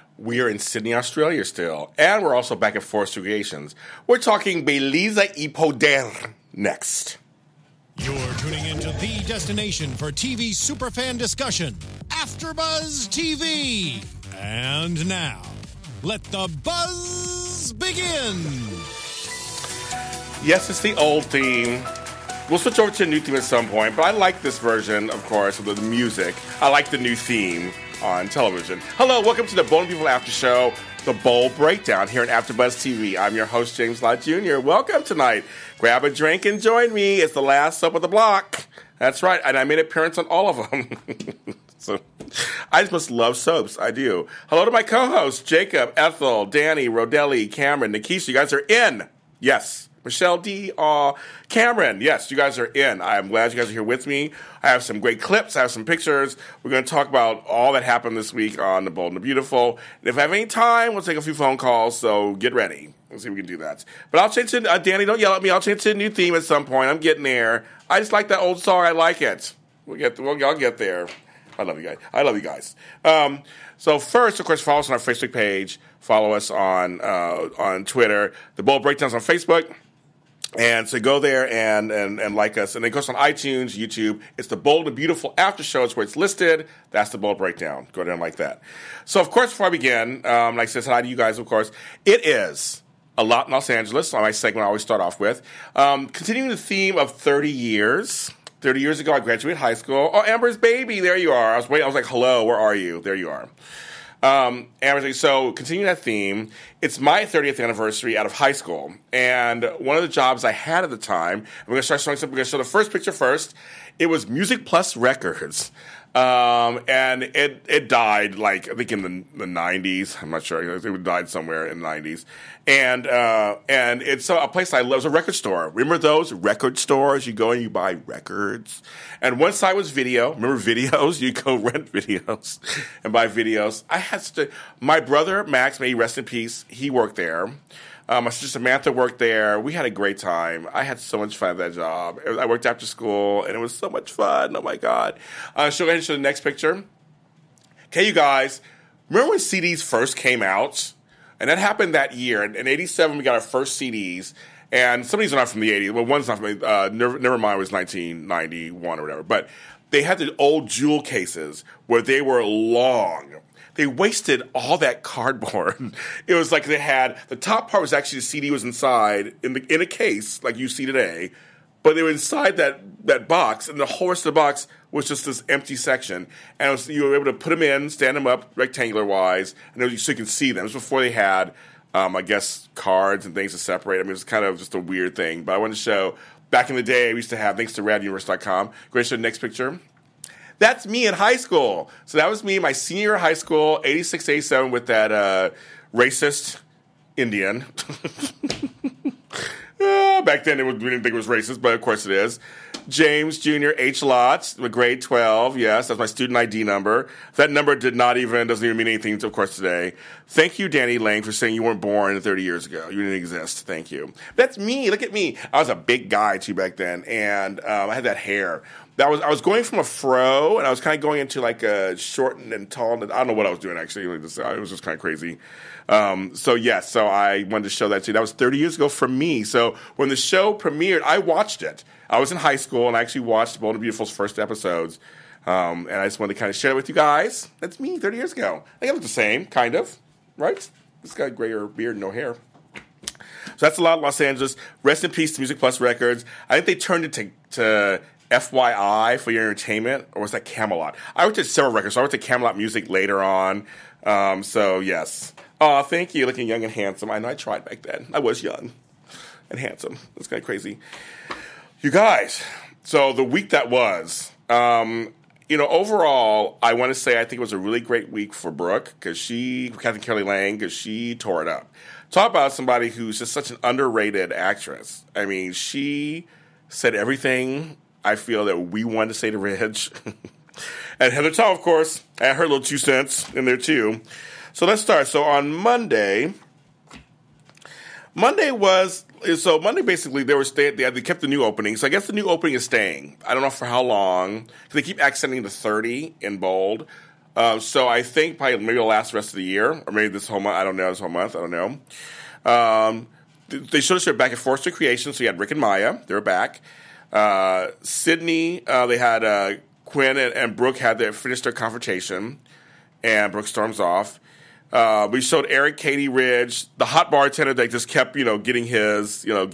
We are in Sydney, Australia still, and we're also back at Forest Creations. We're talking Beleza y Poder next. You're tuning into the destination for TV superfan discussion, AfterBuzz TV. And now, let the buzz begin. Yes, it's the old theme. We'll switch over to a new theme at some point, but I like this version, of course, of the music. I like the new theme on television. Hello, welcome to the Bold and Beautiful After Show, the Bold Breakdown here on AfterBuzz TV. I'm your host, James Lott Jr. Welcome tonight. Grab a drink and join me. It's the last soap of the block. That's right, and I made an appearance on all of them. So I just must love soaps. I do. Hello to my co-hosts, Jacob, Ethel, Danny, Rodelli, Cameron, Nikisha. You guys are in. Yes. Michelle D. Cameron, yes, you guys are in. I'm glad you guys are here with me. I have some great clips. I have some pictures. We're going to talk about all that happened this week on The Bold and the Beautiful. And if I have any time, we'll take a few phone calls, so get ready. Let's see if we can do that. But I'll change to, Danny, don't yell at me. I'll change to a new theme at some point. I'm getting there. I just like that old song. I like it. I'll get there. I love you guys. So first, of course, follow us on our Facebook page. Follow us on Twitter. The Bold Breakdown's on Facebook. And so go there and like us. And then go on iTunes, YouTube. It's the Bold and Beautiful After Show. It's where it's listed. That's the Bold Breakdown. Go there and like that. So, of course, before I begin, like I said, hi to you guys, of course. It is a lot in Los Angeles. On my segment I always start off with. Continuing the theme of 30 years. 30 years ago, I graduated high school. Oh, Amber's baby. There you are. I was waiting. I was like, hello, where are you? There you are. So continuing that theme, it's my 30th anniversary out of high school, and one of the jobs I had at the time, we're going to start showing something. We're going to show the first picture first. It was Music Plus Records, and it died, like, I think in the 90s. I'm not sure. It died somewhere in the 90s. And it's a place I love. It was a record store. Remember those record stores? You go and you buy records. And one side was video. Remember videos? You go rent videos and buy videos. My brother, Max, may he rest in peace, he worked there. My sister Samantha worked there. We had a great time. I had so much fun at that job. I worked after school, and it was so much fun. Oh, my God. Go ahead and show the next picture. Okay, you guys, remember when CDs first came out? And that happened that year. In 87, we got our first CDs. And some of these are not from the 80s. Well, one's not from Nevermind was 1991 or whatever. But they had the old jewel cases where they were long. They wasted all that cardboard. It was like they had, the top part was actually the CD was inside in a case like you see today. But they were inside that box, and the whole rest of the box was just this empty section. And you were able to put them in, stand them up rectangular-wise, and so you can see them. It was before they had, I guess, cards and things to separate. I mean, it was kind of just a weird thing. But I wanted to show, back in the day, we used to have, thanks to raduniverse.com. Go ahead and show the next picture. That's me in high school. So that was me in my senior year of high school, 86, 87, with that racist Indian. Back then, we didn't think it was racist, but of course it is. James Jr. H. Lott, grade 12. Yes, that's my student ID number. That number doesn't even mean anything, of course, today. Thank you, Danny Lang, for saying you weren't born 30 years ago. You didn't exist. Thank you. That's me. Look at me. I was a big guy, too, back then, and I had that hair. I was going from a fro, and I was kind of going into like a short and tall. I don't know what I was doing, actually. It was just kind of crazy. So I wanted to show that to you. That was 30 years ago for me. So when the show premiered, I watched it. I was in high school, and I actually watched Bold and Beautiful's first episodes. And I just wanted to kind of share it with you guys. That's me 30 years ago. I think I look the same, kind of, right? Just got a grayer beard and no hair. So that's a lot of Los Angeles. Rest in peace to Music Plus Records. I think they turned it to FYI for your entertainment, or was that Camelot? I worked at several records, so I worked at Camelot Music later on. So, yes. Oh, thank you. Looking young and handsome. I know I tried back then. I was young and handsome. That's kind of crazy. You guys, so the week that was, overall, I want to say I think it was a really great week for Brooke, Katherine Kelly Lang, because she tore it up. Talk about somebody who's just such an underrated actress. I mean, she said everything I feel that we wanted to say to Ridge. And Heather Tall, of course, had her little 2 cents in there, too. So let's start. So on Monday basically they kept the new opening. So I guess the new opening is staying. I don't know for how long. They keep accenting the 30 in bold. So I think probably maybe it'll last the rest of the year, or maybe this whole month. I don't know. This whole month, I don't know. They showed us they're back at Forrester Creation, so you had Rick and Maya. They were back. Sydney, they had Quinn and Brooke finished their confrontation, and Brooke storms off. We showed Eric, Katie, Ridge, the hot bartender that just kept, getting his 5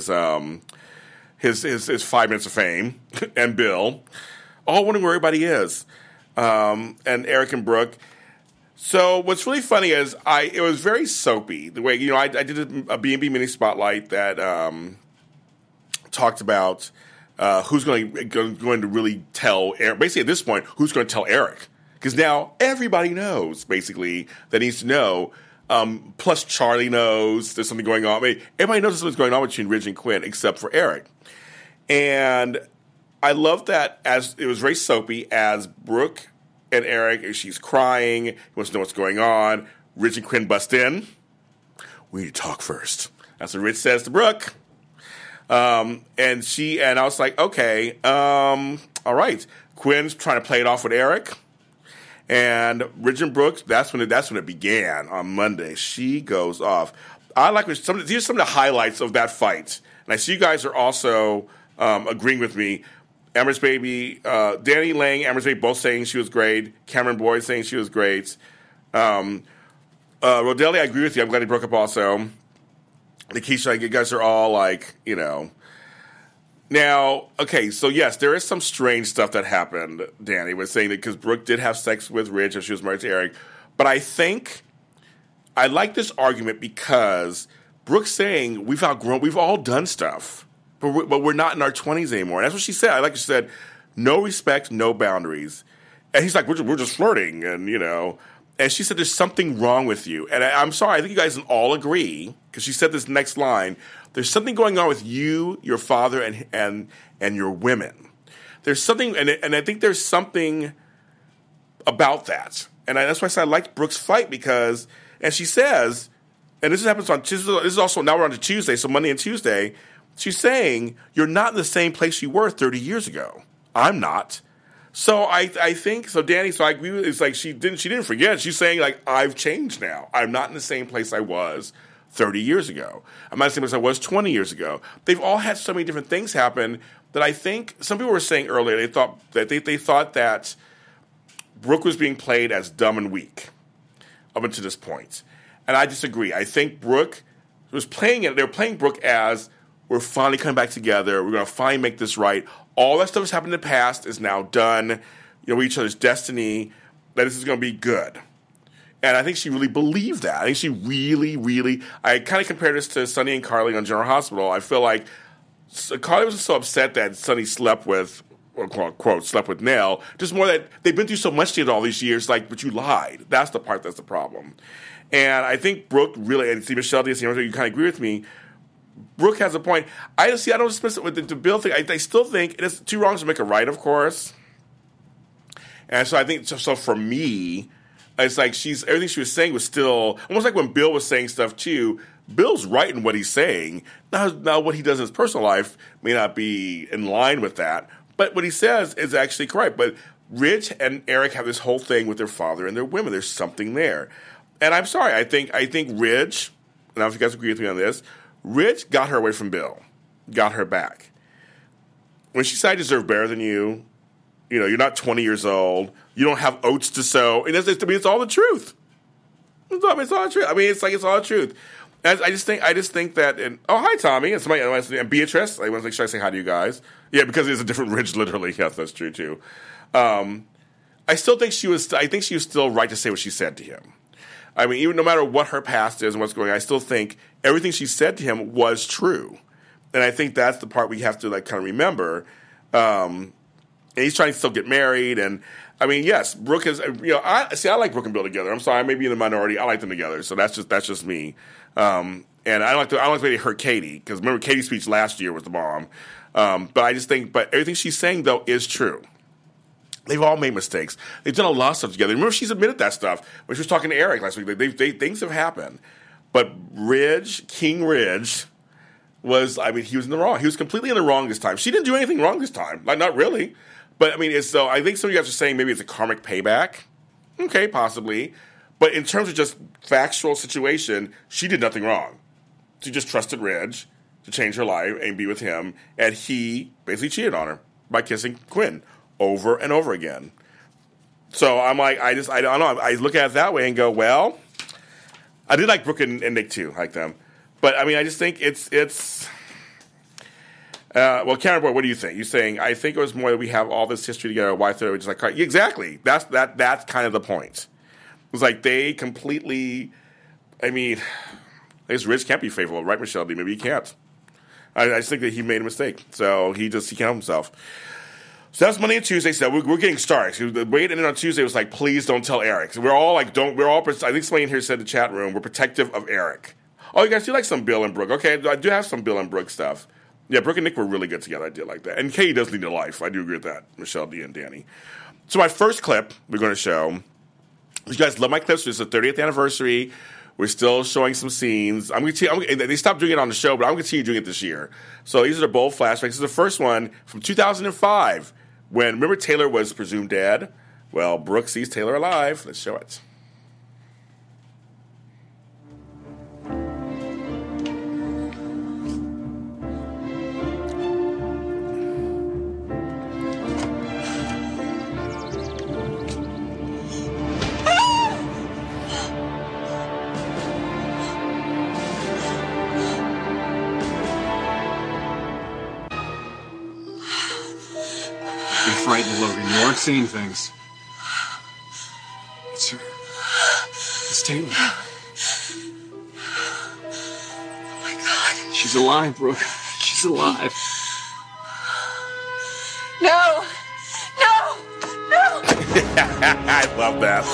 minutes of fame, and Bill, all wondering where everybody is, and Eric and Brooke. So what's really funny is it was very soapy the way I did a B&B mini spotlight that talked about who's going to really tell Eric. Basically, at this point, who's going to tell Eric? Because now everybody knows, basically, that needs to know. Plus, Charlie knows there's something going on. I mean, everybody knows something's going on between Ridge and Quinn, except for Eric. And I love that as it was very soapy as Brooke and Eric, she's crying, he wants to know what's going on. Ridge and Quinn bust in. We need to talk first. That's what Ridge says to Brooke. And I was like, okay, all right. Quinn's trying to play it off with Eric. And Ridge and Brooke, that's when it began on Monday. She goes off. I like these are some of the highlights of that fight. And I see you guys are also agreeing with me. Amber's Baby, Danny Lang, Amber's Baby both saying she was great. Cameron Boyd saying she was great. Rodelli, I agree with you. I'm glad he broke up also. Nikisha, you guys are all like, Now, okay, so yes, there is some strange stuff that happened, Danny was saying that because Brooke did have sex with Ridge and she was married to Eric. But I think I like this argument because Brooke's saying we've all done stuff. But we're not in our 20s anymore. And that's what she said. I like she said, no respect, no boundaries. And he's like, we're just flirting. And, and she said, there's something wrong with you. And I'm sorry, I think you guys can all agree, because she said this next line, there's something going on with you, your father, and your women. There's something, and I think there's something about that. And that's why I said I liked Brooke's fight because, and she says, and this happens on Tuesday, this is also, now we're on to Tuesday, so Monday and Tuesday, she's saying, you're not in the same place you were 30 years ago. I'm not. So I think, so Danny, so I agree with, it's like she didn't forget. She's saying, like, I've changed now. I'm not in the same place I was 30 years ago. I'm not in the same place I was 20 years ago. They've all had so many different things happen that I think, some people were saying earlier, they thought that Brooke was being played as dumb and weak up until this point. And I disagree. I think Brooke was playing it, they were playing Brooke as, we're finally coming back together. We're going to finally make this right. All that stuff that's happened in the past is now done. We're each other's destiny. That this is going to be good. And I think she really believed that. I think she really, really... I kind of compare this to Sonny and Carly on General Hospital. I feel like Carly wasn't so upset that Sonny slept with, or quote, slept with Nell. Just more that they've been through so much together all these years, like, but you lied. That's the part that's the problem. And I think Brooke really... And see, Michelle, you kind of agree with me. Brooke has a point. I don't dismiss it with the Bill thing. I still think it is two wrongs to make a right, of course. And so I think, so for me, it's like everything she was saying was still, almost like when Bill was saying stuff too, Bill's right in what he's saying. Now what he does in his personal life may not be in line with that, but what he says is actually correct. But Ridge and Eric have this whole thing with their father and their women. There's something there. And I'm sorry, I think Ridge, and I don't know if you guys agree with me on this, Ridge got her away from Bill, got her back. When she said, I deserve better than you, you're not 20 years old, you don't have oats to sow, and it's all the truth. It's all the truth. I mean, it's all the truth. And I just think that, oh, hi, Tommy, and somebody, and Beatrice, I want to make sure I say hi to you guys. Yeah, because it's a different Ridge, literally. Yes, that's true, too. I think she was still right to say what she said to him. I mean, even no matter what her past is and what's going on, I still think everything she said to him was true. And I think that's the part we have to kind of remember. And he's trying to still get married. And I mean, yes, Brooke is, I like Brooke and Bill together. I'm sorry, I may be in the minority. I like them together. So that's just me. And I like the way they hurt Katie, because remember Katie's speech last year was the bomb. But I just think, everything she's saying though is true. They've all made mistakes. They've done a lot of stuff together. Remember, she's admitted that stuff when she was talking to Eric last week. Things have happened. But King Ridge, he was in the wrong. He was completely in the wrong this time. She didn't do anything wrong this time. Not really. But, I think some of you guys are saying maybe it's a karmic payback. Okay, possibly. But in terms of just factual situation, she did nothing wrong. She just trusted Ridge to change her life and be with him, and he basically cheated on her by kissing Quinn over and over again. So I'm like, I don't know. I look at it that way and go, well, I did like Brooke and Nick too, like them. But I mean, I just think it's. Well, Karen Boy, what do you think? You're saying I think it was more that we have all this history together. Why they're just like exactly? That's kind of the point. It was like they completely. I mean, I guess Rich can't be faithful, right, Michelle D? Maybe he can't. I just think that he made a mistake, so he can't help himself. So that's Monday and Tuesday. So we're getting started. So the way it ended on Tuesday was like, please don't tell Eric. So we're all like, don't. We're all. I think somebody in here said in the chat room, we're protective of Eric. Oh, you guys do like some Bill and Brooke? Okay, I do have some Bill and Brooke stuff. Yeah, Brooke and Nick were really good together. I did like that. And Katie does need a life. I do agree with that, Michelle D and Danny. So my first clip we're going to show. You guys love my clips. It's the 30th anniversary. We're still showing some scenes. They stopped doing it on the show, but I'm going to continue doing it this year. So these are the bold flashbacks. This is the first one from 2005 when, remember, Taylor was presumed dead? Well, Brooke sees Taylor alive. Let's show it. Frightened, Logan. You aren't seeing things. It's her. It's Taylor. Oh my God. She's alive, Brooke. She's alive. No. No. No. I love that.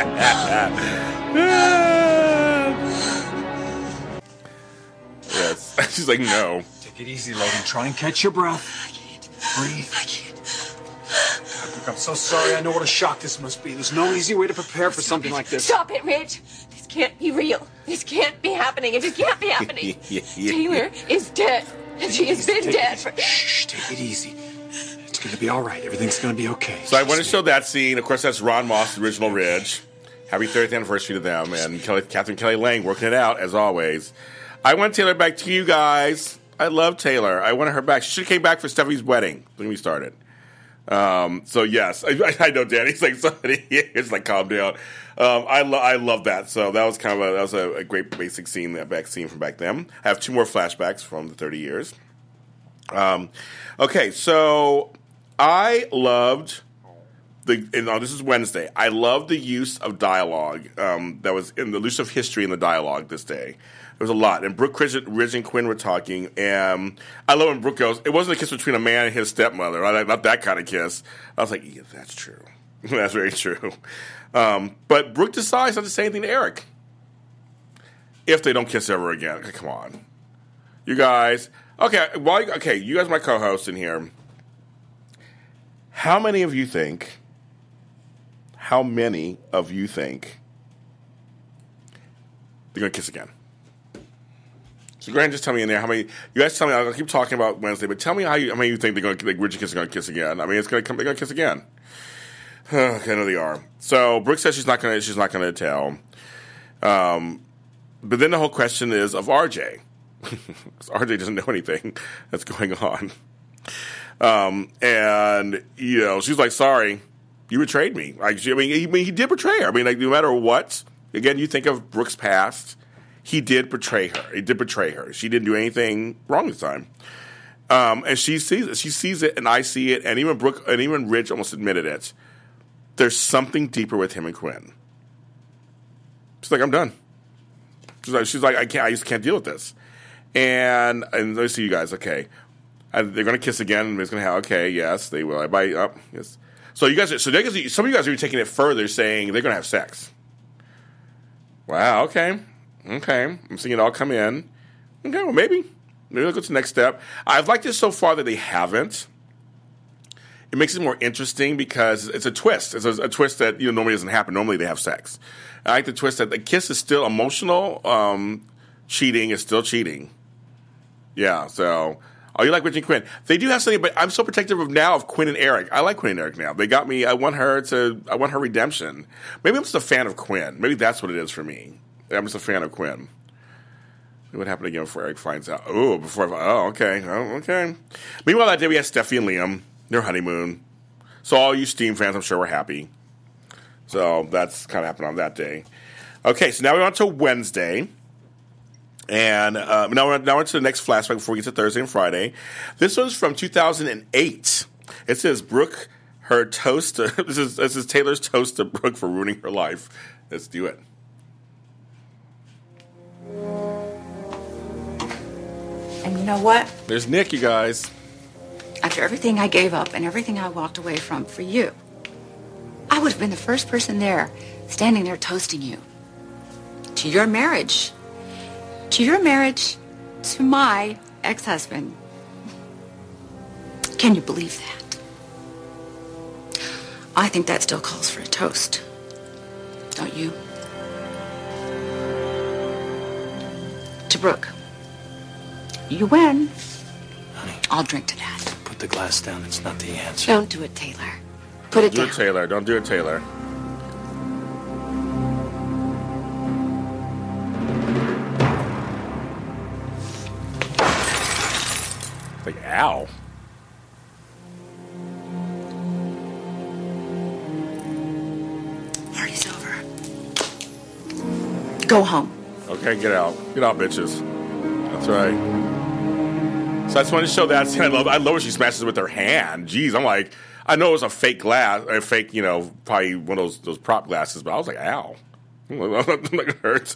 Yes. She's like, no. Take it easy, Logan. Try and catch your breath. I can't. Breathe. I can't. Brooke, I'm so sorry. I know what a shock this must be. There's no easy way to prepare for something like this. Stop it, Rich. This can't be real. This can't be happening. It just can't be happening. Taylor is dead. And she has been dead for... Shh, take it easy. It's going to be all right. Everything's going to be okay. So I want to show that scene. Of course, that's Ron Moss, the original Ridge. Happy 30th anniversary to them. And Catherine Kelly Lang working it out, as always. I want Taylor back to you guys. I love Taylor. I wanted her back. She should have came back for Stephanie's wedding when we started. So yes, I know Danny's like somebody. It's like calm down. I love that. So that was a great basic scene, that back scene from back then. I have two more flashbacks from the 30 years. Okay, so I loved this is Wednesday. I loved the use of dialogue that was in the use of history in the dialogue this day. There was a lot. And Brooke, Ridge, and Quinn were talking. And I love when Brooke goes, it wasn't a kiss between a man and his stepmother. Not that kind of kiss. I was like, yeah, that's true. That's very true. But Brooke decides not to say anything to Eric. If they don't kiss ever again. Okay, come on. You guys. Okay, you guys are my co-hosts in here. How many of you think they're going to kiss again? So go ahead and just tell me in there how many. You guys tell me. I'll keep talking about Wednesday, but tell me how many you think they're going to. Like, Ridge and Kiss are going to kiss again. I mean, it's going to come. They're going to kiss again. I know they are. So Brooke says she's not going to tell. But then the whole question is of RJ, because RJ doesn't know anything that's going on. And she's like, "Sorry, you betrayed me." Like, he did betray her. I mean, like, no matter what. Again, you think of Brooke's past. He did betray her. She didn't do anything wrong this time. And she sees it. She sees it, and I see it. And even Brooke and even Ridge almost admitted it. There's something deeper with him and Quinn. She's like, I'm done. She's like, I just can't deal with this. And let me see you guys. Okay, they're going to kiss again. And it's going to have. Okay, yes, they will. Yes. So you guys, some of you guys are taking it further, saying they're going to have sex. Wow. Okay. I'm seeing it all come in. Okay, well, maybe they'll go to the next step. I've liked it so far that they haven't. It makes it more interesting because it's a twist. It's a twist that normally doesn't happen. Normally they have sex. I like the twist that the kiss is still emotional. Cheating is still cheating. Yeah, so Oh, you like Reggie and Quinn? They do have something, but I'm so protective of Quinn and Eric. I like Quinn and Eric now. They got me. I want her redemption. Maybe I'm just a fan of Quinn. Maybe that's what it is for me. I'm just a fan of Quinn. What happened again before Eric finds out? Okay. Meanwhile, that day we had Steffi and Liam, their honeymoon. So all you Steam fans, I'm sure, were happy. So that's kind of happened on that day. Okay, so now we're on to Wednesday. And now we're to the next flashback before we get to Thursday and Friday. This one's from 2008. It says, Brooke, her toast. This is Taylor's toast to Brooke for ruining her life. Let's do it. And you know what? There's Nick, you guys. After everything I gave up and everything I walked away from for you, I would have been the first person there, standing there toasting you. To your marriage. To your marriage to my ex-husband. Can you believe that? I think that still calls for a toast. Don't you? To Brooke. You win. Honey. I'll drink to that. Put the glass down. It's not the answer. Don't do it, Taylor. Put it down. Don't do it, Taylor. Like, ow. Party's over. Go home. Okay, get out. Get out, bitches. That's right. So I just wanted to show that scene. I love when she smashes it with her hand. Jeez, I'm like, I know it was a fake glass, a fake, probably one of those prop glasses, but I was like, ow. It hurts.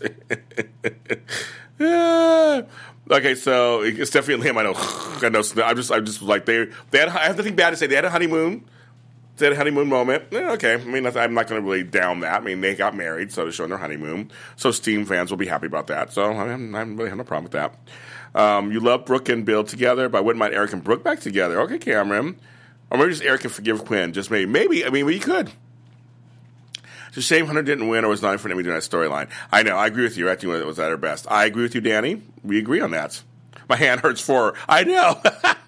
Yeah. Okay, so Stephanie and Liam, I know. I'm just like I have nothing bad to say. They had a honeymoon. They had a honeymoon moment. Yeah, okay, I mean, I'm not going to really down that. I mean, they got married, so they're showing their honeymoon. So Steam fans will be happy about that. So I really have no problem with that. You love Brooke and Bill together, but I wouldn't mind Eric and Brooke back together. Okay, Cameron. Or maybe just Eric can forgive Quinn. Just maybe. Maybe. I mean, you could. It's a shame Hunter didn't win or was not for me doing that storyline. I know. I agree with you. I think it was at her best. I agree with you, Danny. We agree on that. My hand hurts for her. I know.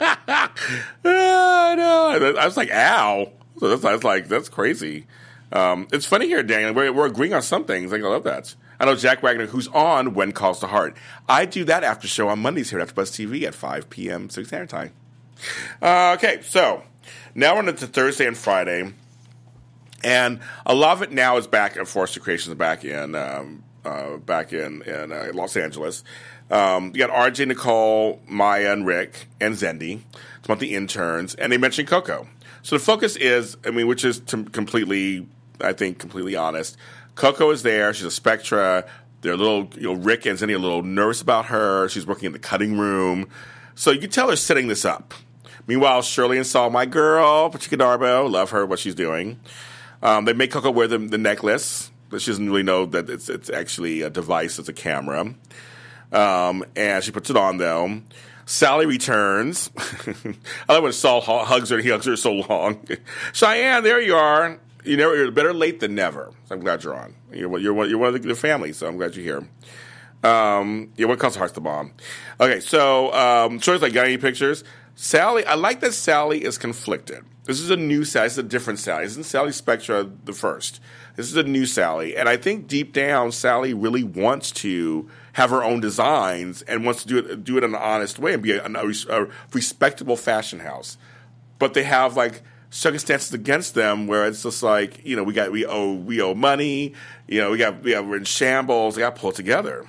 I know. I was like, ow. So that's crazy. It's funny here, Daniel. We're agreeing on some things. Like, I love that. I know Jack Wagner, who's on When Calls the Heart. I do that after show on Mondays here at AfterBuzz TV at 5 p.m. 6 Standard Time. Okay, so now we're on to Thursday and Friday, and a lot of it now is back at Forrester Creations, back in Los Angeles. You got RJ, Nicole, Maya, and Rick, and Zendi. It's about the interns, and they mentioned Coco. So the focus is, which is completely honest. Coco is there. She's a Spectra. They're a little, Rick and Zenny are a little nervous about her. She's working in the cutting room. So you can tell they're setting this up. Meanwhile, Shirley and Saul, my girl, Patricia Darbo, love her, what she's doing. They make Coco wear the necklace. But she doesn't really know that it's actually a device. It's a camera. And she puts it on, though. Sally returns. I love when Saul hugs her. He hugs her so long. Cheyenne, there you are. You're better late than never. So I'm glad you're on. You're one of the family, so I'm glad you're here. What calls Heart's the bomb? Okay, so Shirley's like, got any pictures? Sally, I like that Sally is conflicted. This is a new Sally. This is a different Sally. This isn't Sally Spectra the first. This is a new Sally. And I think deep down, Sally really wants to have her own designs and wants to do it in an honest way and be a respectable fashion house. But they have, like, circumstances against them where it's just like, we owe money, we're in shambles, they got to pull it together,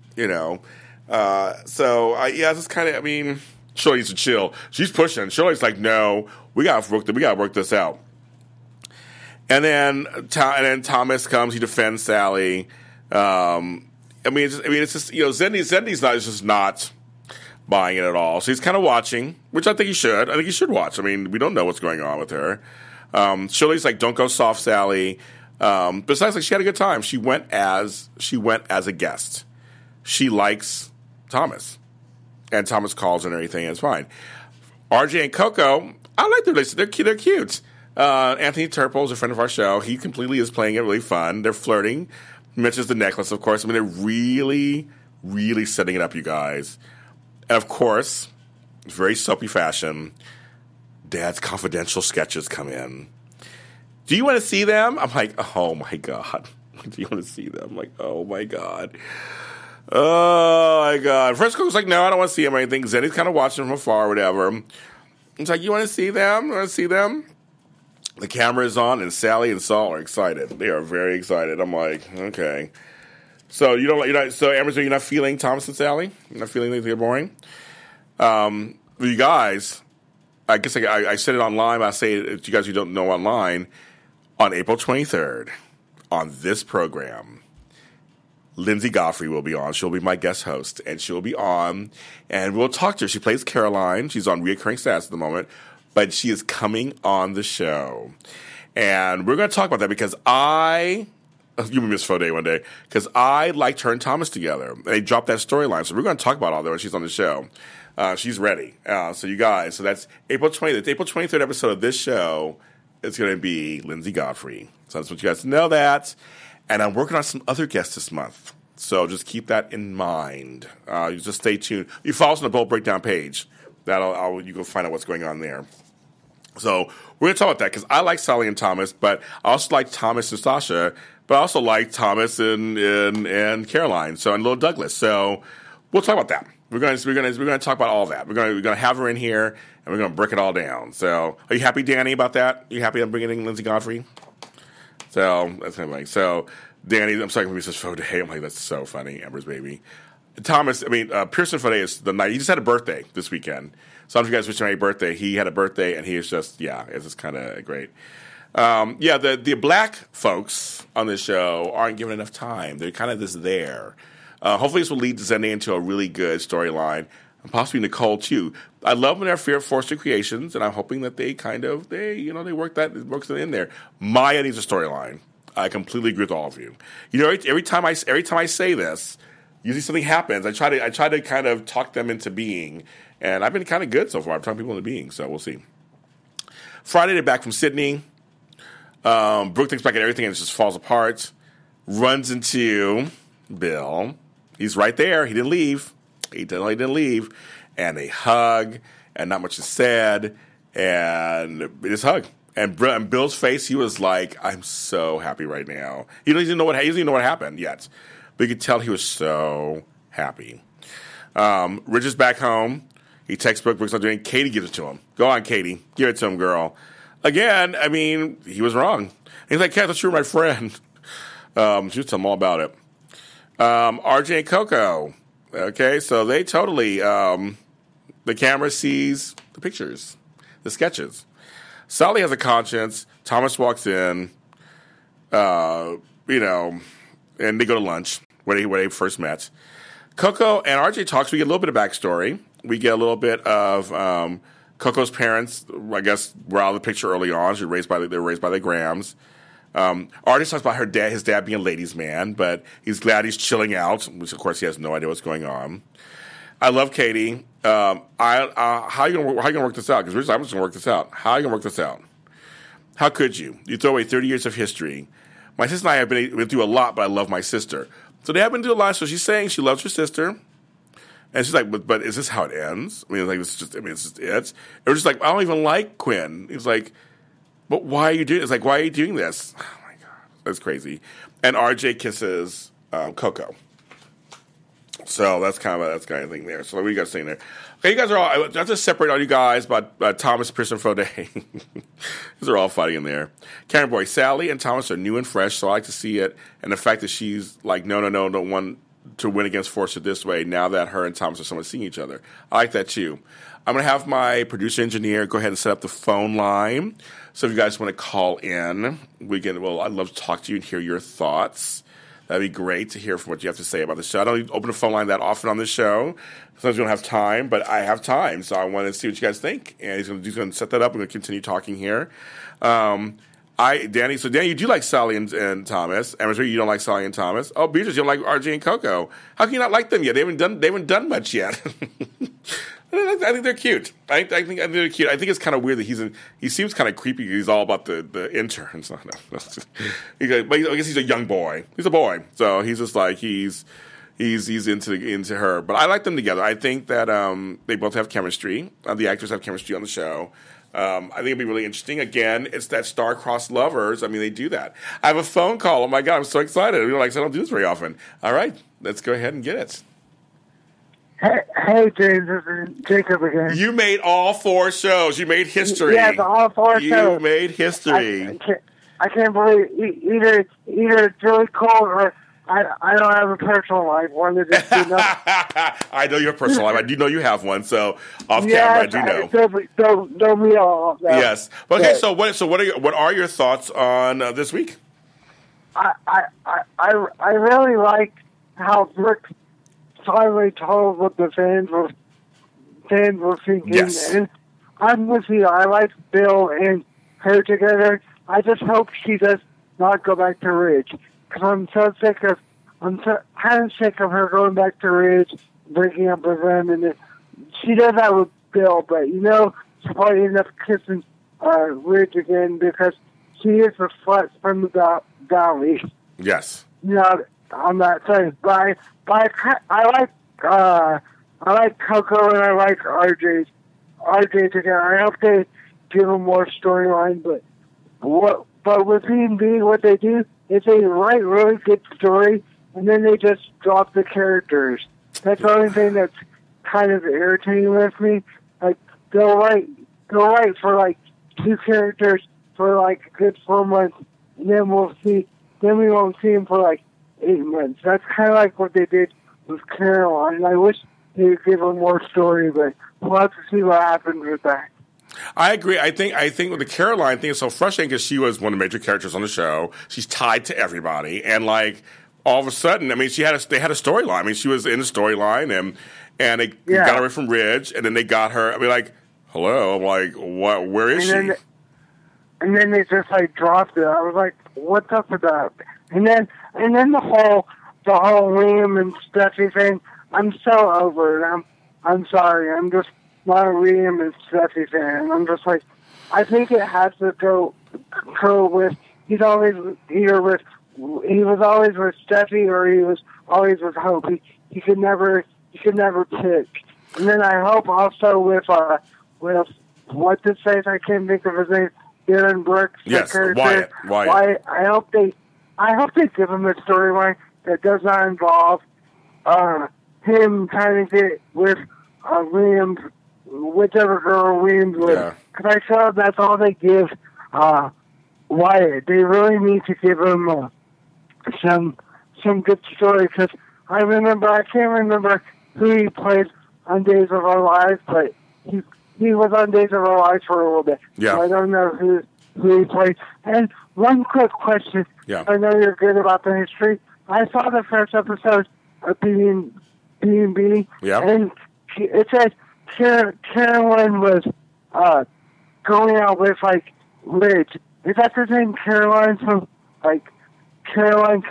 so it's kind of, Shirley needs to chill. She's pushing. Shirley's like, no, we got to work this out. And then Thomas comes, he defends Sally. It's just, Zendy's not buying it at all. So he's kind of watching, which I think he should. I think he should watch. We don't know what's going on with her. Shirley's like, don't go soft, Sally. Besides, like, she had a good time. She went as a guest. She likes Thomas. And Thomas calls and everything, and it's fine. RJ and Coco, I like their relationship. They're cute. Anthony Turple is a friend of our show. He completely is playing it really fun. They're flirting. He mentions the necklace, of course. They're really, really setting it up, you guys. And, of course, very soapy fashion, Dad's confidential sketches come in. Do you want to see them? I'm like, oh my God. Do you want to see them? I'm like, oh my God. Oh my God. First Cook's like, no, I don't want to see him or anything. Zenny's kind of watching from afar or whatever. It's like, you want to see them? You want to see them? The camera is on, and Sally and Saul are excited. They are very excited. I'm like, okay. So Amber, you're not feeling Thomas and Sally? You're not feeling they're boring? You guys, I guess I said it online, but I say it to you guys who don't know online. On April 23rd, on this program, Lindsay Godfrey will be on. She'll be my guest host, and she'll be on, and we'll talk to her. She plays Caroline. She's on reoccurring status at the moment, but she is coming on the show. And we're going to talk about that because you miss Fode one day, because I liked her and Thomas together. They dropped that storyline, so we're going to talk about all that when she's on the show. She's ready. So you guys, so that's April 20th. The April 23rd episode of this show is going to be Lindsay Godfrey. So I just want you guys to know that. And I'm working on some other guests this month. So just keep that in mind. You just stay tuned. You follow us on the Bold Breakdown page. You can find out what's going on there. So we're going to talk about that because I like Sally and Thomas, but I also like Thomas and Sasha, but I also like Thomas and Caroline, and Little Douglas. So we'll talk about that. We're going to talk about all that. We're going to have her in here, and we're going to break it all down. So are you happy, Danny, about that? Are you happy I'm bringing in Lindsay Godfrey? So that's kind of like, so Danny, I'm sorry for Mrs. Fode. I'm like, that's so funny, Amber's baby. Thomas, Pearson Fode is the night. He just had a birthday this weekend. So I'm you guys wishing him a birthday. He had a birthday, and he is just, it's just kind of great. The black folks on this show aren't given enough time. They're kind of just there. Hopefully this will lead Zenny into a really good storyline, and possibly Nicole too. I love when they're Forster Creations, and I'm hoping that they work it in there. Maya needs a storyline. I completely agree with all of you. Every time I say this, usually something happens. I try to kind of talk them into being, and I've been kind of good so far. I'm talking people into being, so we'll see. Friday, they're back from Sydney. Brooke thinks back at everything and it just falls apart. Runs into Bill. He's right there. He didn't leave. He definitely didn't leave. And they hug, and not much is said, and they just hug. And Bill's face, he was like, "I'm so happy right now." He doesn't even know what happened yet, but you could tell he was so happy. Rich is back home. He texts Brooke. Brooke's not doing it. Katie gives it to him. Go on, Katie. Give it to him, girl. Again, he was wrong. And he's like, "Kat, I thought you were my friend." She was telling him all about it. RJ and Coco. Okay, so they totally, the camera sees the pictures, the sketches. Sally has a conscience. Thomas walks in, and they go to lunch where they first met. Coco and RJ talks. We get a little bit of backstory. We get a little bit of Coco's parents, I guess, were out of the picture early on. They were raised by the Grahams. Artist talks about his dad being a ladies' man, but he's glad he's chilling out, which of course he has no idea what's going on. I love Katie. How are you gonna work this out? Because I'm just gonna work this out. How are you gonna work this out? How could you? You throw away 30 years of history. My sister and I have been through a lot, but I love my sister. So they have been through a lot. So she's saying she loves her sister, and she's like, but is this how it ends? It's just it. It was just like, I don't even like Quinn. He's like, but why are you doing? It's like, why are you doing this? Oh my God, that's crazy. And RJ kisses Coco. So that's kind of a thing there. So what are you guys saying there? Okay, you guys are all. I'll just separate all you guys about Thomas, Pearson, Fode. These are all fighting in there. Karen Boy, Sally and Thomas are new and fresh, so I like to see it. And the fact that she's like, no, don't want to win against Forster this way. Now that her and Thomas are somewhat seeing each other, I like that too. I'm going to have my producer engineer go ahead and set up the phone line. So if you guys want to call in, I'd love to talk to you and hear your thoughts. That'd be great to hear from what you have to say about the show. I don't open the phone line that often on this show. Sometimes we don't have time, but I have time, so I want to see what you guys think. And he's going to set that up. We're going to continue talking here. Danny, you do like Sally and Thomas. Amateur, you don't like Sally and Thomas. Oh, Beatrice, you don't like RJ and Coco. How can you not like them yet? They haven't done much yet. I think they're cute. I think they're cute. I think it's kind of weird that he seems kind of creepy. He's all about the interns. I guess he's a young boy. He's a boy, so he's just like he's he's into her. But I like them together. I think that they both have chemistry. The actors have chemistry on the show. I think it'll be really interesting. Again, it's that star-crossed lovers. I mean, they do that. I have a phone call. Oh, my God, I'm so excited. I don't do this very often. All right, let's go ahead and get it. Hey, James, this is Jacob again. You made all 4 shows. You made history. Yes, all 4 shows. You made history. I can't believe either it's really cool or I don't have a personal life. One that just I know your personal life. I do know you have one. So off camera, I do know. Don't be all. No. Yes. Okay. So what are your thoughts on this week? I really like how Rick finally told what the fans were thinking. Yes. And I'm with you. I like Bill and her together. I just hope she does not go back to Ridge. Because I'm kind of sick of her going back to Ridge, breaking up with them, and she does that with Bill, but she'll probably end up kissing Ridge again because she is the slut from the valley. Yes. On that side. But I like Coco and I like RJ together. I hope they give them more storyline, but with B&B, what they do is they write really good story, and then they just drop the characters. That's the only thing that's kind of irritating with me. Like, they'll write for, like, 2 characters for, like, a good 4 months, and then we won't see them for, like, 8 months. That's kind of like what they did with Caroline. I wish they would give them more story, but we'll have to see what happens with that. I agree. I think with the Caroline thing is so frustrating because she was one of the major characters on the show. She's tied to everybody, and like all of a sudden, I mean, they had a storyline. I mean, she was in the storyline, and they got her away from Ridge, and then they got her. I mean, like, hello, I'm like, what? Where is she? And then they just like dropped it. I was like, what's up with that? And then the whole Liam and Steffi thing. I'm so over it. I'm sorry. I'm just not a Liam and Steffi fan. I'm just like, I think it has to go with, he was always with Steffi or he was always with Hope. He could never pick. And then I hope also with what this face, I can't think of his name, Darren Brooks. Yes, Wyatt. I hope they give him a storyline that does not involve him trying to get with Liam's, whichever girl Liam's with. Because I feel that's all they give Wyatt. They really need to give him some good story. Because I can't remember who he played on Days of Our Lives, but he was on Days of Our Lives for a little bit. Yeah. So I don't know who he played. And one quick question. Yeah. I know you're good about the history. I saw the first episode of B&B. Yeah. And it said Caroline was going out with, like, Ridge. Is that the same Caroline from, like, Caroline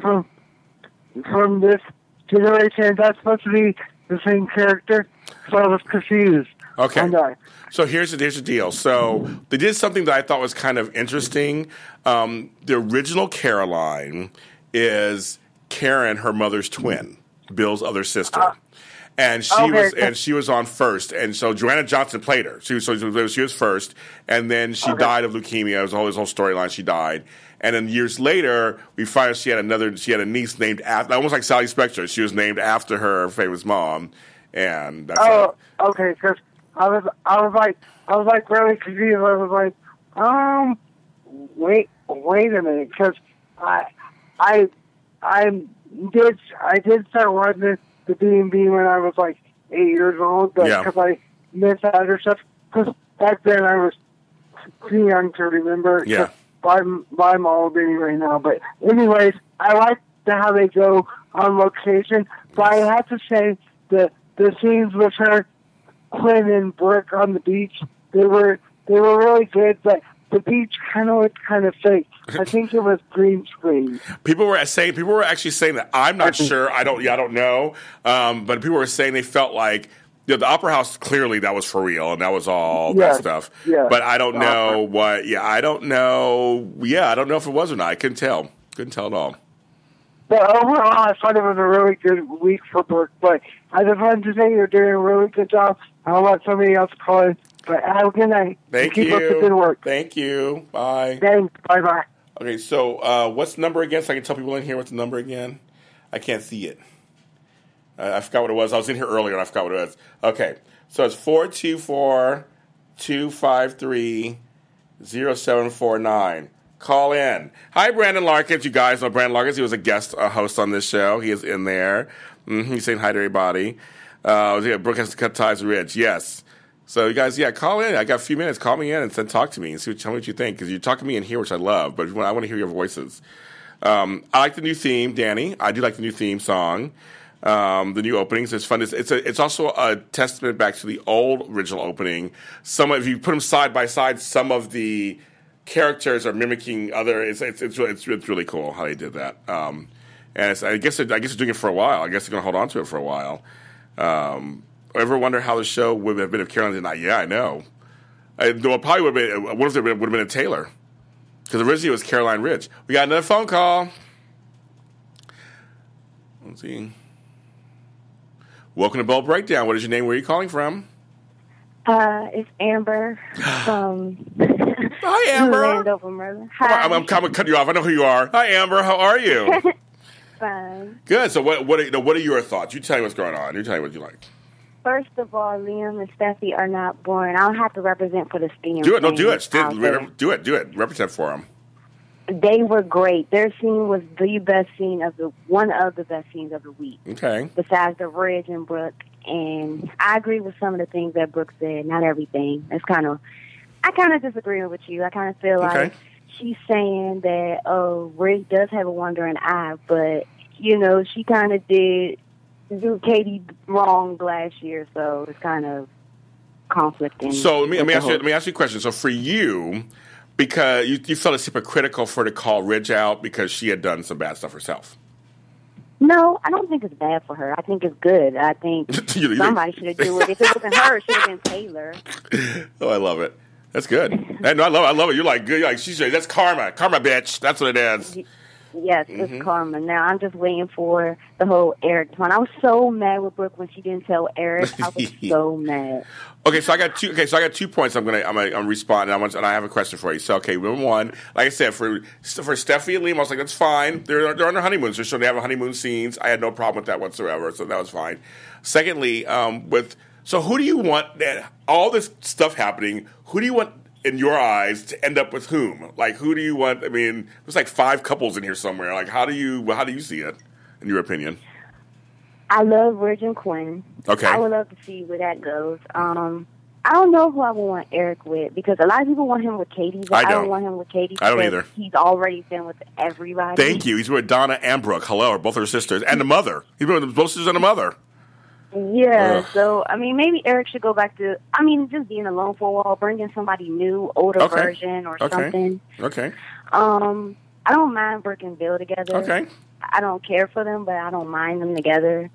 from this generation? Is that supposed to be the same character? So I was confused. Okay. So here's the deal. So they did something that I thought was kind of interesting. The original Caroline is Karen, her mother's twin, Bill's other sister. And she was on first, and so Joanna Johnson played her. She was first, and then she died of leukemia. It was this whole storyline. She died, and then years later, we find she had a niece named after, almost like Sally Spectre. She was named after her famous mom, and that's it. Okay, because I was like really confused. I was like, wait a minute, because I did start watching the B&B when I was like 8 years old, but because I missed other stuff. Because back then I was too young to remember. Yeah. I'm old anyway now. But anyways, I like how they go on location. But I have to say the scenes with her, Quinn and Brooke on the beach, they were really good. But the beach kind of looked kind of fake. I think it was green screen. People were actually saying that. I'm not sure. I don't know. But people were saying they felt like the Opera House, clearly that was for real and that was all that stuff. Yeah. But I don't know what. Yeah, I don't know. Yeah, I don't know if it was or not. I couldn't tell. Couldn't tell at all. But overall, I thought it was a really good week for Brooke. But I just wanted to say you're doing a really good job. I'll let somebody else call in. But have a good night. Thank Keep you. up the good work. Thank you. Bye. Thanks. Bye-bye. Okay, so what's the number again? So I can tell people in here what's the number again. I can't see it. I forgot what it was. I was in here earlier and I forgot what it was. Okay, so it's 424-253-0749. Call in. Hi, Brandon Larkins. You guys know Brandon Larkins. He was a guest host on this show. He is in there. He's saying hi to everybody. Brooke has to cut ties with Rich. Yes. So you guys, call in. I got a few minutes. Call me in and then talk to me and tell me what you think, because you're talking to me in here, which I love, but I want to hear your voices. I like the new theme, Danny. I do like the new theme song. The new openings. It's fun. It's also a testament back to the old original opening. If you put them side by side, some of the characters are mimicking other. It's really cool how they did that. And I guess they're doing it for a while. I guess they're going to hold on to it for a while. Ever wonder how the show would have been if Caroline did not? Yeah, I know. It probably would have been. What if there would have been a Taylor? Because originally it was Caroline Ridge. We got another phone call. Let's see. Welcome to Bold Breakdown. What is your name? Where are you calling from? It's Amber from Hi, Amber. Landover, Maryland. Hi. I'm cutting you off. I know who you are. Hi, Amber. How are you? Fine. Good. So what are your thoughts? You tell me what's going on. You tell me what you like. First of all, Liam and Steffi are not boring. I don't have to represent for the STEAM. Do it. No, do it. Do it. Represent for them. They were great. Their scene was the best scene one of the best scenes of the week. Okay. Besides the Ridge and Brooke, and I agree with some of the things that Brooke said. Not everything. I kind of disagree with you. I kind of feel like she's saying that Ridge does have a wandering eye, but she kind of did do Katie wrong last year, so it's kind of conflicting. So let me ask you a question. So for you, because you felt it's hypocritical for her to call Ridge out because she had done some bad stuff herself. No, I don't think it's bad for her. I think it's good. I think somebody should have done it. If it wasn't her, it should have been Taylor. Oh, I love it. That's good. And I love it. You're like good. You're like that's karma, bitch. That's what it is. Yes, it's karma. Now I'm just waiting for the whole Eric one. I was so mad with Brooke when she didn't tell Eric. I was so mad. Okay, so I got 2 points. I'm gonna respond, and I have a question for you. So, okay, number one, like I said, for Steffi and Liam, I was like, that's fine. They're on their honeymoons. They have honeymoon scenes. I had no problem with that whatsoever. So that was fine. Secondly, so who do you want that all this stuff happening? Who do you want in your eyes to end up with whom? Like, who do you want? I mean, there's like 5 couples in here somewhere. Like, how do you see it, in your opinion? I love Ridge and Quinn. Okay. I would love to see where that goes. I don't know who I would want Eric with, because a lot of people want him with Katie, but I don't want him with Katie. I don't either. He's already been with everybody. Thank you. He's with Donna and Brooke. Hello, both her sisters, and the mother. He's been with both sisters and the mother. Yeah, so, maybe Eric should go back to, just being alone for a while, bring in somebody new, older version or something. Okay. I don't mind Brooke and Bill together. Okay. I don't care for them, but I don't mind them together.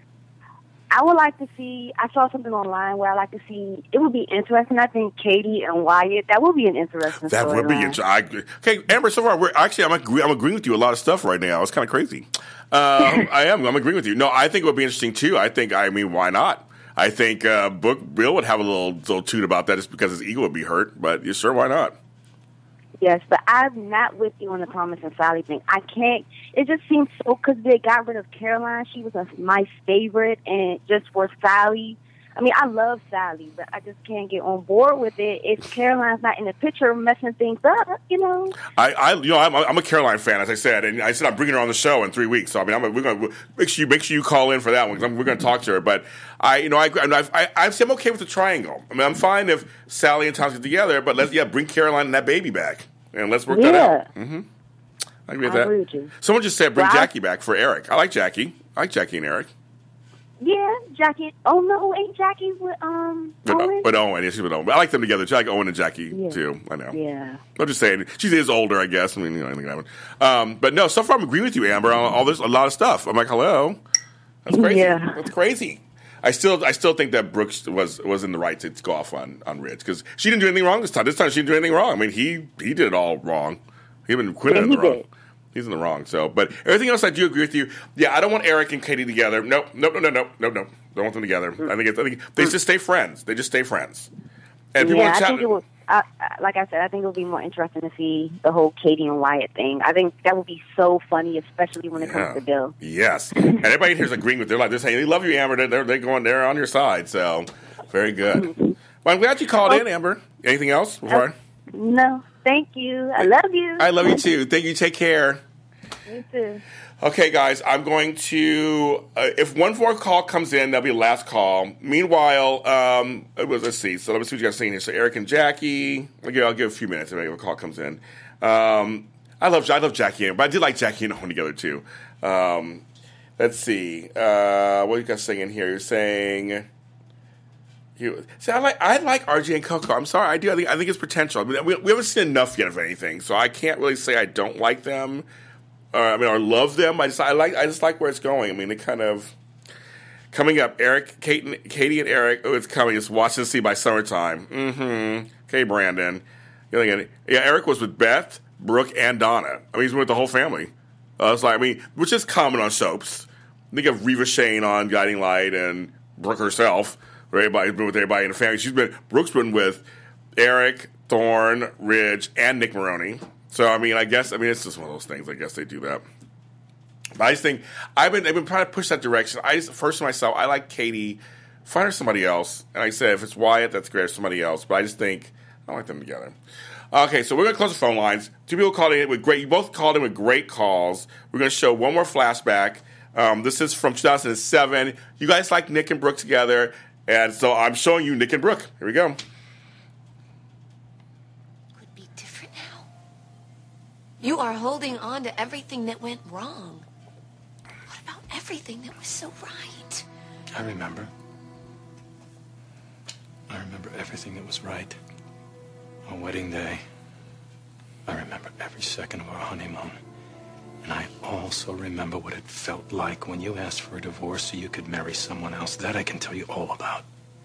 I would like to see, I saw something online where I like to see, it would be interesting, I think, Katie and Wyatt, that would be an interesting That would be interesting. Okay, Amber, so far, I'm agreeing with you a lot of stuff right now. It's kind of crazy. I'm agreeing with you. No, I think it would be interesting, too. Why not? I think Bill would have a little toot about that just because his ego would be hurt, but yeah, sure, why not? Yes, but I'm not with you on the Thomas and Sally thing. I can't. It just seems so, because they got rid of Caroline. She was my favorite, and just for Sally. I love Sally, but I just can't get on board with it if Caroline's not in the picture messing things up, I'm a Caroline fan, as I said, and I said I'm bringing her on the show in 3 weeks. So we're going to make sure you call in for that one, because we're going to talk to her. But I'm okay with the triangle. I'm fine if Sally and Thomas get together, but bring Caroline and that baby back, and let's work that out. Mm-hmm. I agree with that. Agree with you. Someone just said bring Jackie back for Eric. I like Jackie. And Eric. Yeah, Jackie. Oh no, ain't Jackie with Owen? But Owen, yeah, she's with Owen. But I like them together. I like Owen and Jackie too. I know. Yeah. I'm just saying, she is older, I guess. Anything that one. But no, so far I'm agreeing with you, Amber. On this, a lot of stuff. I'm like, hello, that's crazy. Yeah. That's crazy. I still think that Brooks was in the right to go off on Ridge, because she didn't do anything wrong this time. This time she didn't do anything wrong. He did it all wrong. He even quit it wrong. He's in the wrong. So, but everything else, I do agree with you. Yeah, I don't want Eric and Katie together. Nope. Don't want them together. I think they just stay friends. They just stay friends. And people I think it will. Like I said, I think it will be more interesting to see the whole Katie and Wyatt thing. I think that would be so funny, especially when it comes to Bill. Yes, and everybody here's agreeing with their life. They're saying they love you, Amber. They're on your side. So very good. Well, I'm glad you called in, Amber. Anything else before? No, thank you. I love you. I love you too. Thank you. Take care. You too. Okay, guys, I'm going to, if one more call comes in, that'll be the last call. Meanwhile, let's see. So let me see what you guys are saying here. So Eric and Jackie, I'll give a few minutes if a call comes in. I love Jackie, but I did like Jackie and Owen together too. Let's see. What are you guys saying in here? You're saying, I like RJ and Coco. I'm sorry, I do. I think it's potential. I mean, we haven't seen enough yet of anything, so I can't really say I don't like them. Or love them. I just like where it's going. I mean, it kind of coming up. Katie and Eric. Oh, it's coming. It's Watch and See by summertime. Mm-hmm. Okay, Brandon. Eric was with Beth, Brooke, and Donna. I mean, he's with the whole family. Which is common on soaps. Think of Reva Shane on Guiding Light and Brooke herself. Everybody's been with everybody in the family. Brooke's been with Eric, Thorne, Ridge, and Nick Maroney. So, it's just one of those things. I guess they do that. But I just think, I've been trying to push that direction. First to myself, I like Katie. Find her somebody else. And I said, if it's Wyatt, that's great, or somebody else. But I just think, I like them together. Okay, so we're going to close the phone lines. Two people called in you both called in with great calls. We're going to show one more flashback. This is from 2007. You guys like Nick and Brooke together. And so I'm showing you Nick and Brooke. Here we go. You are holding on to everything that went wrong. What about everything that was so right? I remember. I remember everything that was right. Our wedding day. I remember every second of our honeymoon. And I also remember what it felt like when you asked for a divorce so you could marry someone else. That I can tell you all about.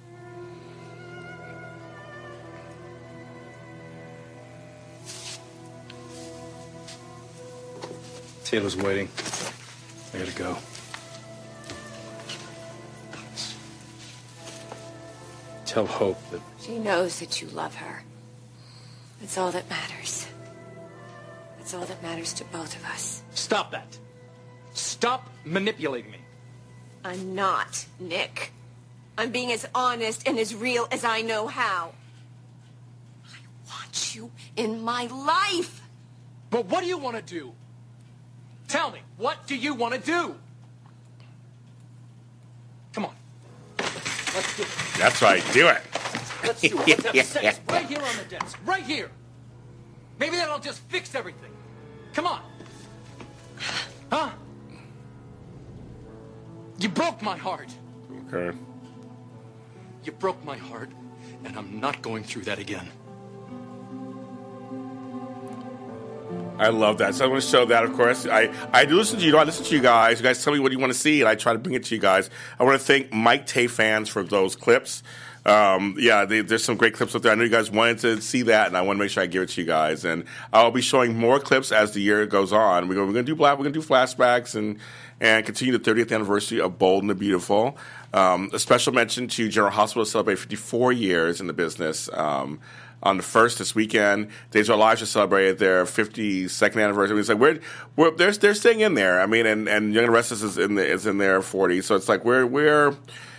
Taylor's waiting. I gotta go. Tell Hope that... She knows that you love her. It's all that matters. It's all that matters to both of us. Stop that. Stop manipulating me. I'm not, Nick. I'm being as honest and as real as I know how. I want you in my life. But what do you want to do? Tell me, what do you want to do? Come on. Let's do it. That's right, do it. Let's do it. Let's have sex right here on the desk. Right here. Maybe that'll just fix everything. Come on. Huh? You broke my heart. Okay. You broke my heart, and I'm not going through that again. I love that. So I want to show that, of course. I do listen to you. I listen to you guys. You guys tell me what you want to see, and I try to bring it to you guys. I want to thank Mike Tay fans for those clips. There's some great clips up there. I know you guys wanted to see that, and I want to make sure I give it to you guys. And I'll be showing more clips as the year goes on. We're going to do flashbacks and continue the 30th anniversary of Bold and the Beautiful. A special mention to General Hospital to celebrate 54 years in the business. On the 1st this weekend, Days of Our Lives just celebrated their 52nd anniversary. It's like they're staying in there. I mean, and Young and Restless is in their 40s. So it's like we're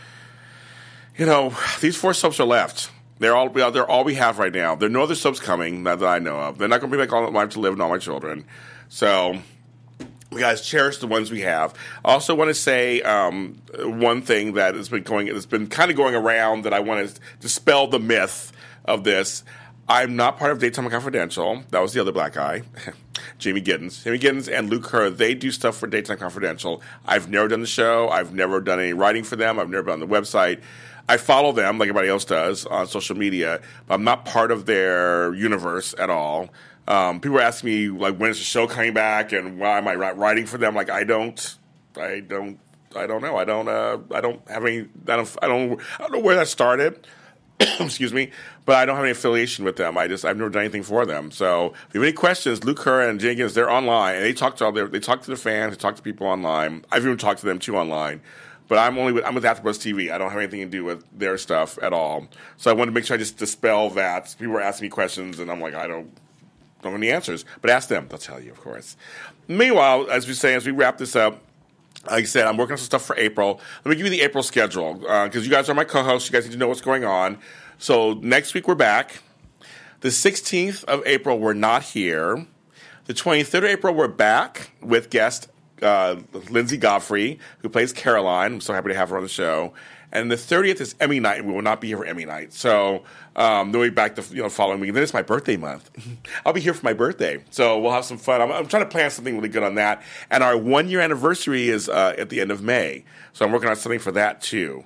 these 4 soaps are left. They're all we have right now. There are no other soaps coming that I know of. They're not going to be like All My Life to Live and All My Children. So we guys cherish the ones we have. I also want to say one thing that has been kind of going around that I want to dispel the myth of this. I'm not part of Daytime Confidential. That was the other black guy, Jamie Giddens. Jamie Giddens and Luke Kerr, they do stuff for Daytime Confidential. I've never done the show. I've never done any writing for them. I've never been on the website. I follow them like everybody else does on social media, but I'm not part of their universe at all. People are asking me, like, when is the show coming back and why am I writing for them? Like, I don't know. I don't know where that started. excuse me, but I don't have any affiliation with them. I've never done anything for them. So if you have any questions, Luke Kerr and Jenkins, they're online, and they talk to the fans, they talk to people online. I've even talked to them too online. But I'm with AfterBuzz TV. I don't have anything to do with their stuff at all. So I wanted to make sure I just dispel that. People were asking me questions, and I'm like, I don't have any answers. But ask them; they'll tell you, of course. Meanwhile, as we wrap this up, like I said, I'm working on some stuff for April. Let me give you the April schedule because you guys are my co-hosts. You guys need to know what's going on. So next week we're back. The 16th of April we're not here. The 23rd of April we're back with guest Lindsay Godfrey, who plays Caroline. I'm so happy to have her on the show. And the 30th is Emmy night, and we will not be here for Emmy night. So then we'll be back the following week. And then it's my birthday month. I'll be here for my birthday. So we'll have some fun. I'm trying to plan something really good on that. And our 1-year anniversary is at the end of May. So I'm working on something for that, too.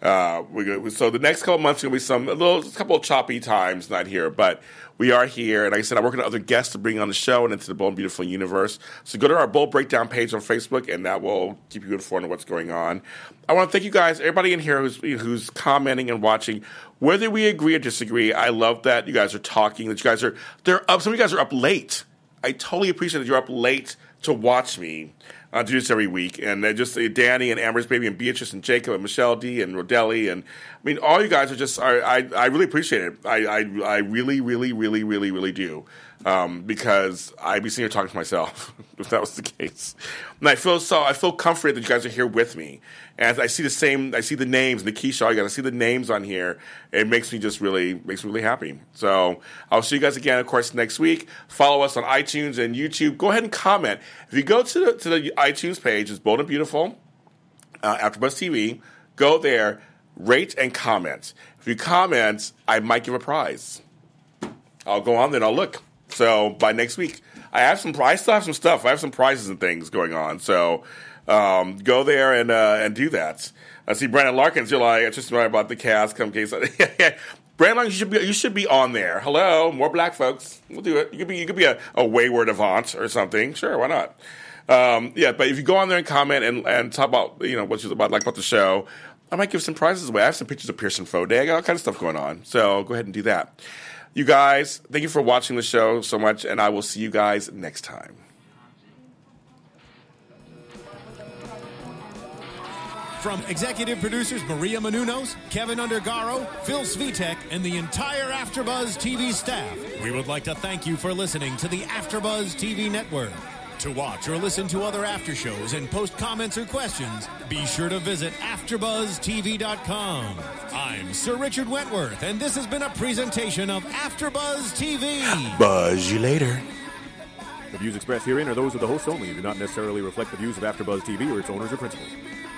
So the next couple of months are going to be a couple of choppy times not here, but we are here. And like I said, I'm working on other guests to bring on the show and into the Bold and Beautiful universe. So go to our Bold Breakdown page on Facebook, and that will keep you informed of what's going on. I want to thank you guys, everybody in here who's commenting and watching. Whether we agree or disagree, I love that you guys are talking. That you guys they're up. Some of you guys are up late. I totally appreciate that you're up late to watch me. I do this every week, and just Danny and Amber's Baby and Beatrice and Jacob and Michelle D and Rodelli, and I mean all you guys are just I really appreciate it. I really, really, really, really, really do, because I'd be sitting here talking to myself if that was the case. And I feel comforted that you guys are here with me, and I see the names, Nikisha, you guys see the names on here. It makes me really happy. So I'll see you guys again, of course, next week. Follow us on iTunes and YouTube. Go ahead and comment. If you go to the iTunes page, it's Bold and Beautiful, AfterBuzz TV. Go there, rate and comment. If you comment, I might give a prize. I'll go on there and I'll look. So by next week, I still have some stuff. I have some prizes and things going on. So go there and do that. I see Brandon Larkins. You're like, it's just right about the cast. Come case. Brandon Larkins, you should be on there. Hello, more black folks. We'll do it. You could be a wayward avant or something. Sure, why not? But if you go on there and comment and talk about what you about the show, I might give some prizes away. I have some pictures of Pearson Fode. I got all kinds of stuff going on. So go ahead and do that. You guys, thank you for watching the show so much, and I will see you guys next time. From executive producers Maria Menounos, Kevin Undergaro, Phil Svitek, and the entire AfterBuzz TV staff, we would like to thank you for listening to the AfterBuzz TV network. To watch or listen to other after shows and post comments or questions, be sure to visit AfterBuzzTV.com. I'm Sir Richard Wentworth, and this has been a presentation of AfterBuzz TV. Buzz you later. The views expressed herein are those of the hosts only and do not necessarily reflect the views of AfterBuzz TV or its owners or principals.